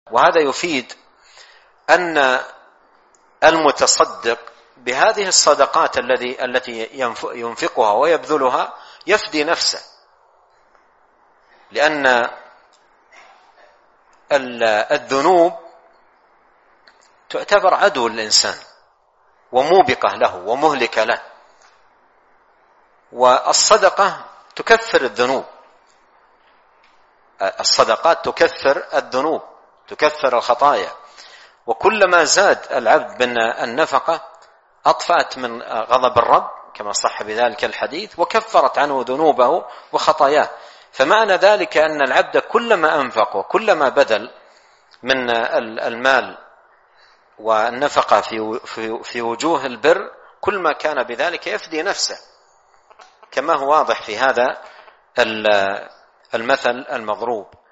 وهذا يفيد أن المتصدق بهذه الصدقات التي ينفقها ويبذلها يفدي نفسه، لأن الذنوب تعتبر عدو للإنسان وموبقة له ومهلكة له، والصدقة تكفر الذنوب. الصدقات تكفر الذنوب، تكفر الخطايا، وكلما زاد العبد من النفقة أطفأت من غضب الرب كما صح بذلك الحديث، وكفرت عنه ذنوبه وخطاياه. فمعنى ذلك أن العبد كلما أنفق وكلما بذل من المال والنفقة في وجوه البر كل ما كان بذلك يفدي نفسه، كما هو واضح في هذا المثل المضروب.